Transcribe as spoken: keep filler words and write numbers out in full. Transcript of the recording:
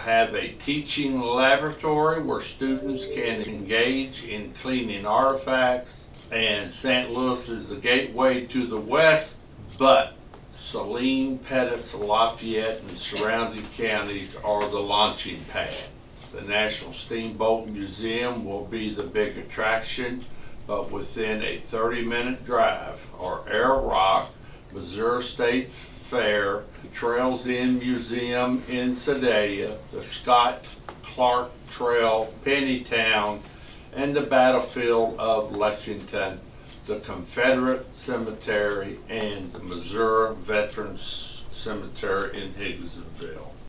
have a teaching laboratory where students can engage in cleaning artifacts. And Saint Louis is the gateway to the west, but Saline, Pettis, Lafayette, and surrounding counties are the launching pad. The National Steamboat Museum will be the big attraction, but within a thirty minute drive are Arrow Rock, Missouri State Fair, the Trails End Museum in Sedalia, the Scott Clark Trail, Pennytown, and the battlefield of Lexington, the Confederate Cemetery, and the Missouri Veterans Cemetery in Higginsville.